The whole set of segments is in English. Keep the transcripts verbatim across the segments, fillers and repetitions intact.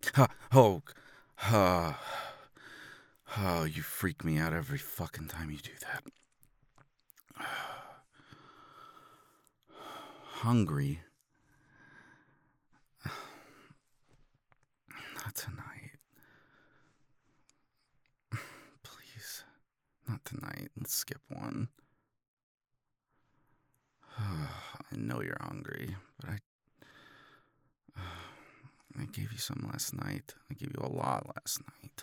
Ha, oh, uh, oh, you freak me out every fucking time you do that. Hungry? Not tonight. Please. Not tonight. Let's skip one. I know you're hungry, but I. I gave you some last night. I gave you a lot last night.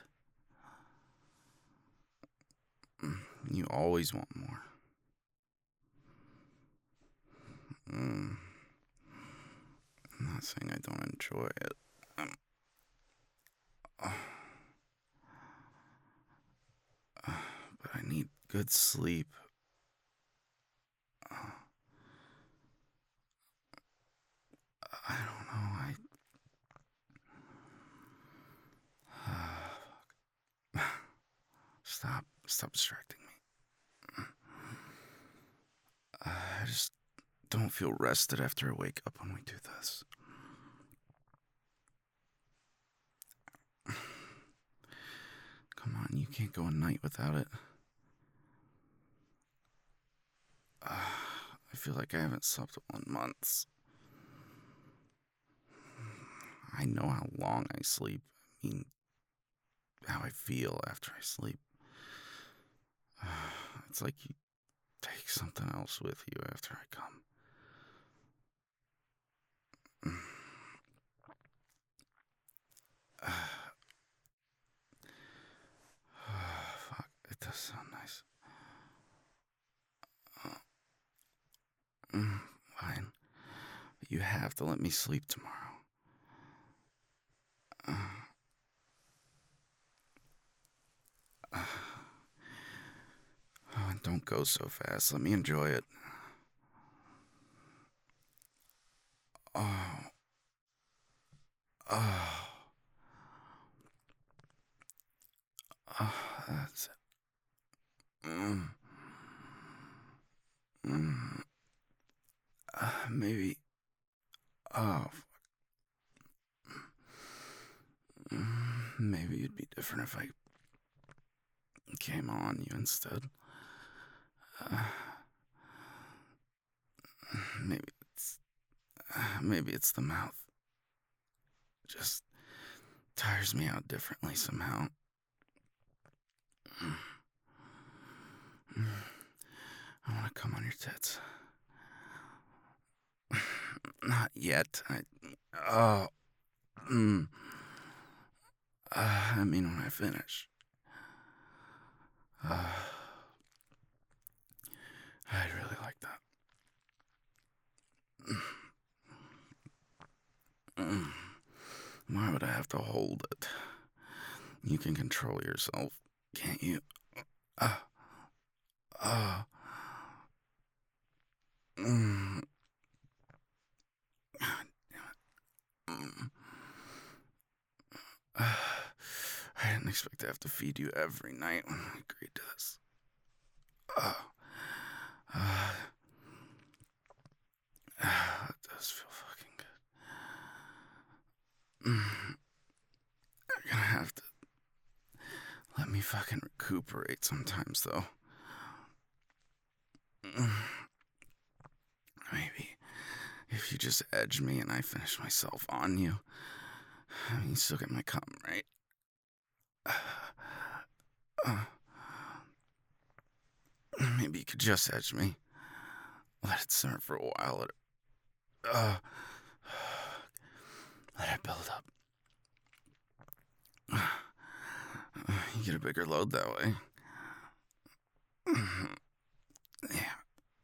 You always want more. Mm. I'm not saying I don't enjoy it. Um, uh, uh, but I need good sleep. Uh, I don't know. I. Stop. Stop distracting me. Uh, I just don't feel rested after I wake up when we do this. Come on, you can't go a night without it. Uh, I feel like I haven't slept in months. I know how long I sleep. I mean, how I feel after I sleep. Uh, it's like you take something else with you after I come. Uh, fuck, it does sound nice. Uh, mm, fine. But you have to let me sleep tomorrow. Uh, uh, oh, and don't go so fast. Let me enjoy it. Oh. Oh. Oh, that's it. Mm. Mm. Uh, maybe. Oh. Mm, maybe it'd be different if I came on you instead. Uh, maybe it's. Uh, maybe it's the mouth. It just tires me out differently somehow. Mm. Mm. I want to come on your tits. Not yet. I. Oh. Mm. Uh, I mean, when I finish. Uh, I'd really like that. Mm. Why would I have to hold it? You can control yourself, can't you? Uh, uh, mm, God damn it. Mm. Uh, I didn't expect to have to feed you every night when I agreed to this. Uh, uh, uh, it does feel fucking good. Mm. You're gonna have to let me fucking recuperate sometimes, though. Mm. Maybe if you just edge me and I finish myself on you. I mean, you still get my cum, right? Uh, maybe you could just edge me. Let it simmer for a while. Let it, uh, let it build up. Uh, you get a bigger load that way. Yeah.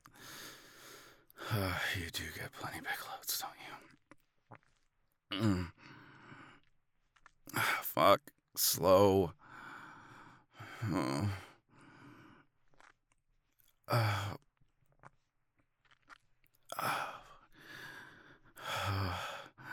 Uh, you do get plenty big loads, don't you? Mm. Ah, fuck. Slow. Oh. Uh, uh, uh,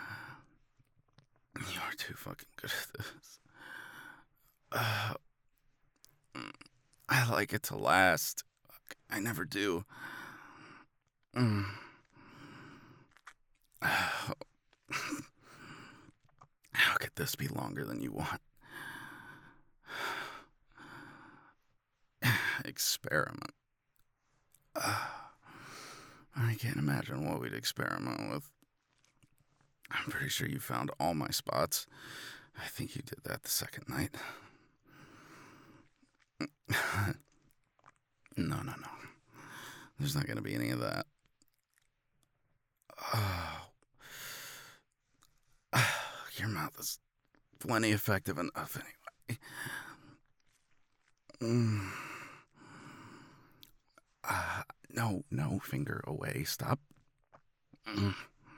you are too fucking good at this. Uh, mm, I like it to last. I never do. Mm. Uh, how could this be longer than you want. Experiment. Uh, I can't imagine what we'd experiment with. I'm pretty sure you found all my spots. I think you did that the second night. No, no, no. There's not going to be any of that. Oh. Your mouth is plenty effective enough anyway. Mm. Uh, no, no, finger away. Stop. Mm.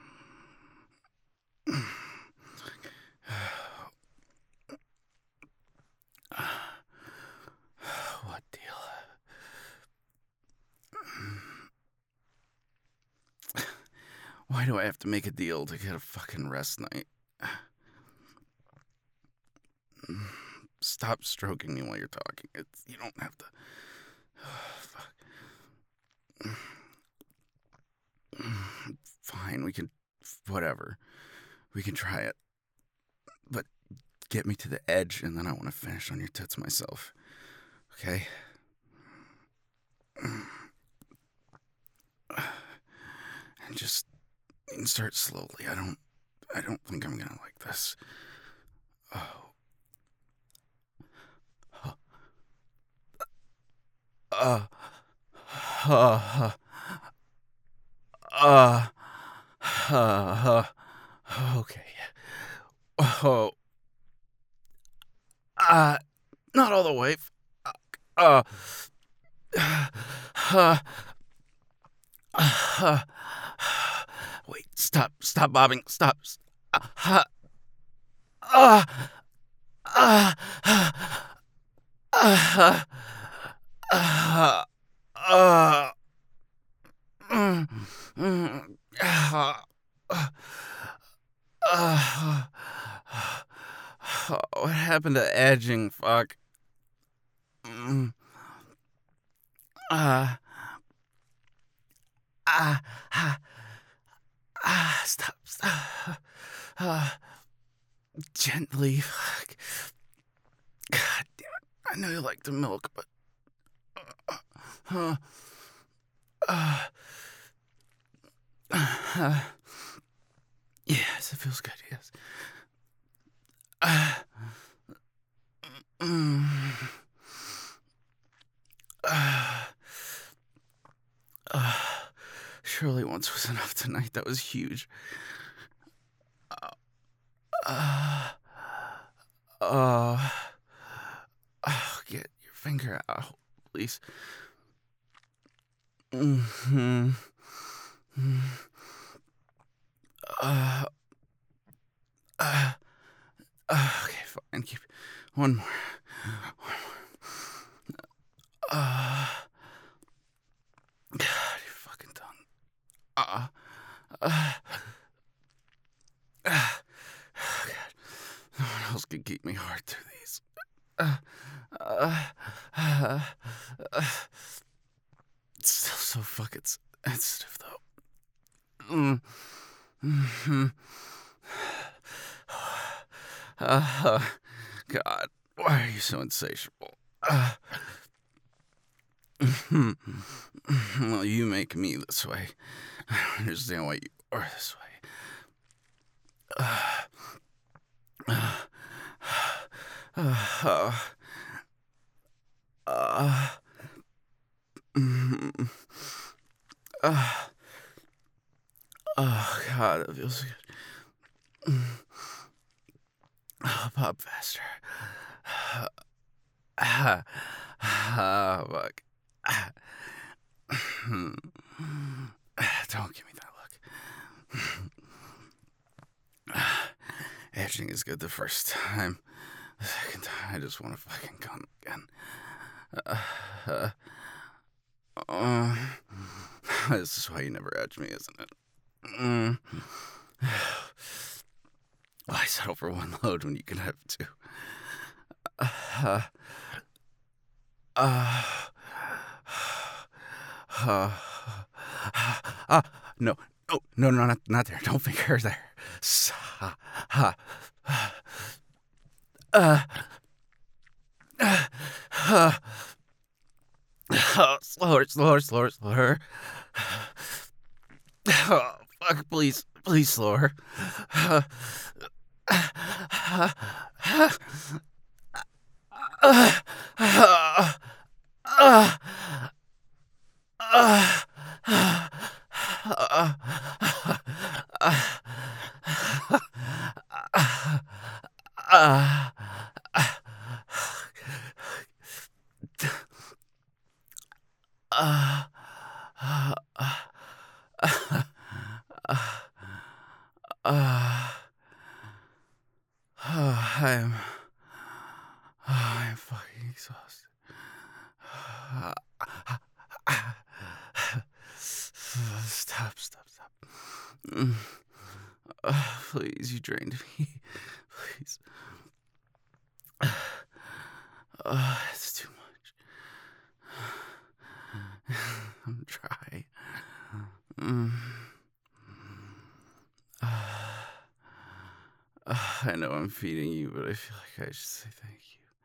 What deal? Why do I have to make a deal to get a fucking rest night? Stop stroking me while you're talking. It's, you don't have to. Oh, fuck. Fine, we can. Whatever. We can try it. But get me to the edge, and then I want to finish on your tits myself. Okay? And just start slowly. I don't. I don't think I'm gonna like this. Oh. Uh. Uh. Uh. Uh. Okay. Oh. Uh. Not all the way. Uh. Uh. Uh. Wait. Stop. Stop bobbing. Stop. Uh. Uh. Uh. Uh. Uh, uh, mm, mm, uh, uh, uh, what happened to edging? Fuck. Mm, uh, uh, uh, uh, stop, stop. Uh, gently. Fuck. God damn it. I know you like the milk, but. Uh, uh, uh, yes, it feels good, yes. Uh, mm, uh, uh, surely once was enough tonight. That was huge. Uh, uh, uh, uh, get your finger out, please. Mm-hmm. Uh, uh, uh, okay, fine. Keep one more. One more. Uh, God, your fucking tongue. Uh, uh, uh, oh God. No one else can keep me hard through these. Uh, uh, uh, uh, it's still so fucking sensitive, though. Mm. Mm-hmm. Uh, God, why are you so insatiable? Uh, well, you make me this way. I don't understand why you are this way. Uh, uh, uh, uh, mm, uh, oh, God, it feels good. Oh, pop faster. Ah, ah, fuck. Ah. Don't give me that look. Edging is good the first time. The second time, I just want to fucking come again. Uh, uh, uh, this is why you never edge me, isn't it? Mm. Why settle for one load when you can have two? Uh, uh, uh, uh, no, no, no, no, not, not there. Don't finger there. Ha, ha, Uh, uh, uh, uh, slower, slower, slower, slower. Oh, fuck, please, please slower. Uh, uh, uh, uh, uh, uh, uh, I'm, I'm fucking exhausted. Stop, stop, stop. Mm. Uh, please, you drained me. Please. Uh, it's too much. I'm dry. Mm. Uh, uh, I know I'm feeding you, but I feel like I should say thank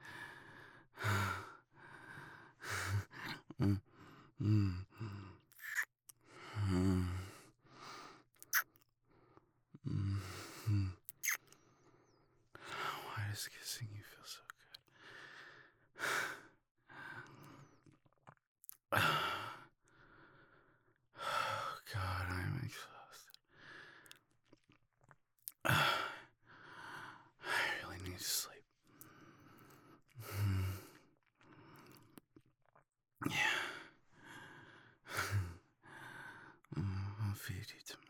you. Mm. Mm. Mm. Mm. Why does kissing you feel so good? Oh, God, I'm exhausted. I really need to sleep. Mm. Yeah. Mm, I'll feed you tomorrow.